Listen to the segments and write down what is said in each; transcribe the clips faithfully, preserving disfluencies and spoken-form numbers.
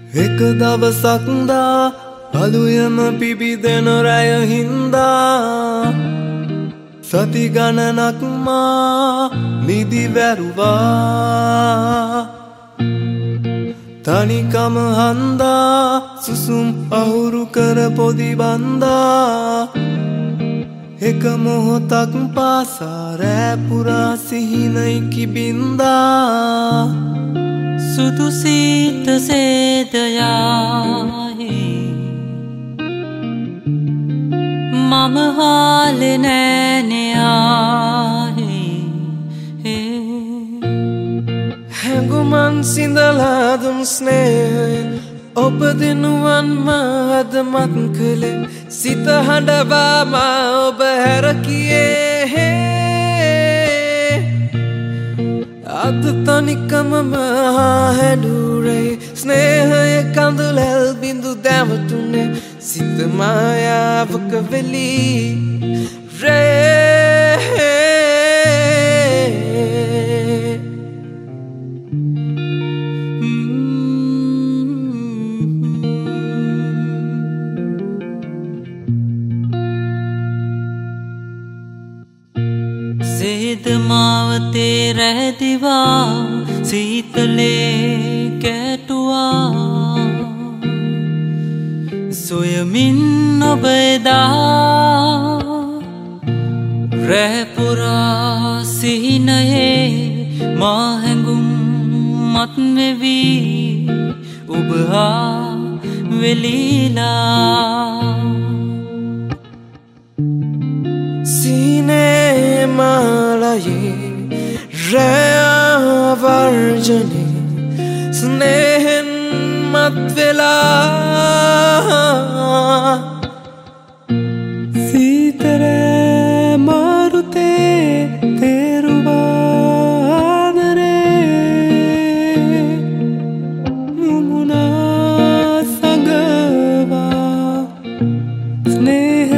එක දවසක්දා අලුයම පිබිදෙන රැය හින්දා සති ගණනක් මා නිදි වැරුවා තනිකම හන්දා සුසුම් අහුරු කර පොදි බන්දා එක මොහොතක් පාසා රෑ පුරා සිහිනයි කිබින්දා සුදු සීත සේදයාහි මම හාලෙ නෑනයාහි හැඟුමන් සිඳලාදුම් ස්නේහය ඔබ දෙනුවන් මාද මත් කළේ සිත හඬවා මා ඔබ හැරකියේ අද තනිකම මා හැඩුරේ ස්නේහය කඳුලැල් බිඳු දැවටුනේ සිත මායාවක වෙලී රේ සේද මාවතේ රැදිවා සීතලේ කැටුවා සොයමින් ඔබ එදා රැ පුරා සිහිනයේ මා හැඟුම් මත් වෙවී ඔබ හා වෙලීලා सीने मालाये रयावर्जने स्नेहन मत्वेला सीतरे मारुते तेरुवादरे मुमुना संगवा स्नेह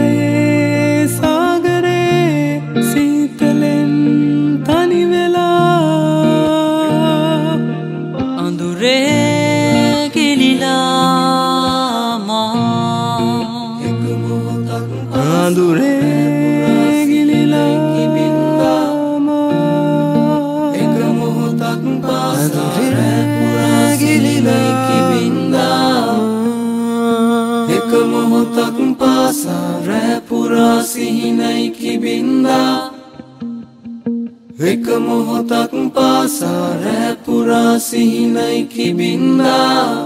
Andure gilila kibindama ek mohotak pasa re pura gilila kibindama ek mohotak pasa re pura sihinai kibinda ek mohotak pasa re pura sihinai kibinda